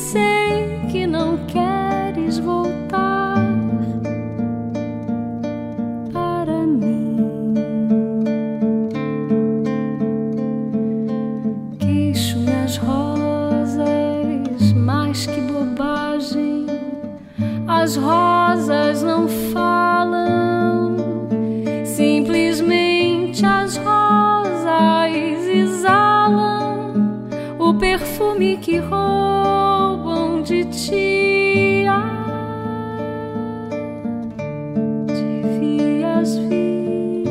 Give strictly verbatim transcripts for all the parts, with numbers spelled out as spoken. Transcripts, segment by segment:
sei que não queres voltar para mim. Queixo-me as rosas, mas que bobagem. As rosas não falam, simplesmente as rosas exalam o perfume que roubam de ti. Ah, devias vir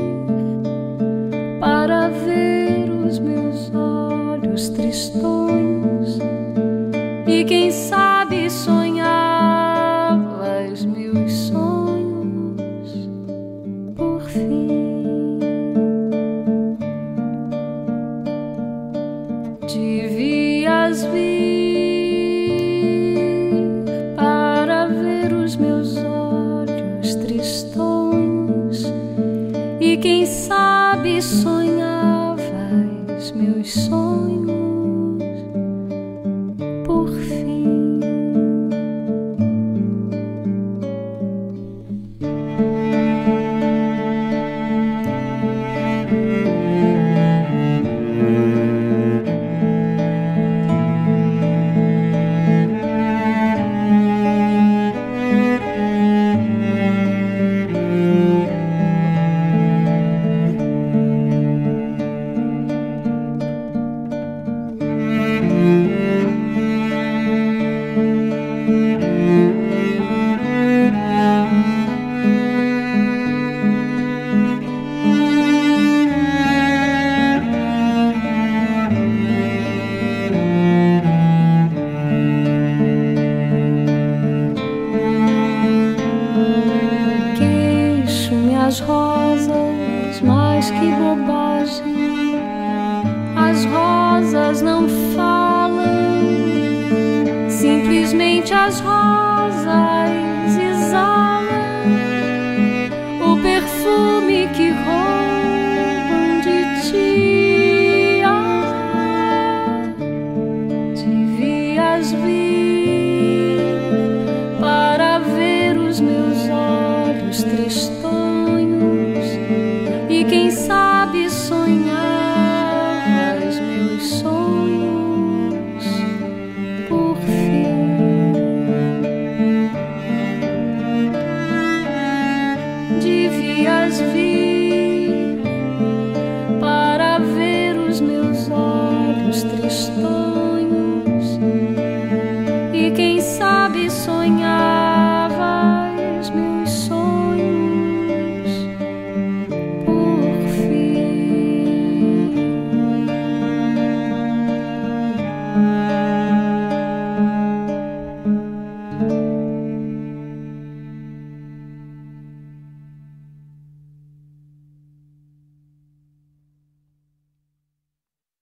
para ver os meus olhos tristonhos e quem sabe sonhavas meus sonhos por fim. Devias vir para ver os meus olhos tristonhos e quem sabe sonhavas meus sonhos por fim. As rosas, mas que bobagem. As rosas não falam, simplesmente as rosas exalam o perfume que roubam de ti. Ah, devias vir